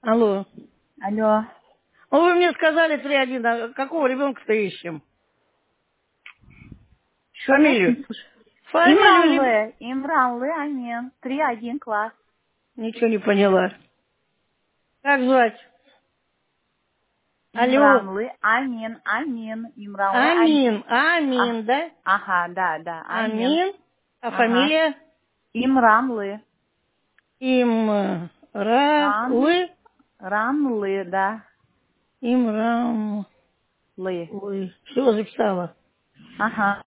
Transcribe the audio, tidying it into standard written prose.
Алло. Алло. Ну, вы мне сказали 3-1, а какого ребенка-то ищем? Что я Фамилию. не слышу? Фамилию Имранлы, Амин. 3-1 класс. Ничего не поняла. Как звать? Алло. Имранлы, Амин. Имранлы, Амин. Амин. Амин, да? Ага, да, Амин. Амин. А Ага. фамилия? Имранлы. Имралый. Ранлы, да. Имрам. Лы. Ой, все записала. Ага.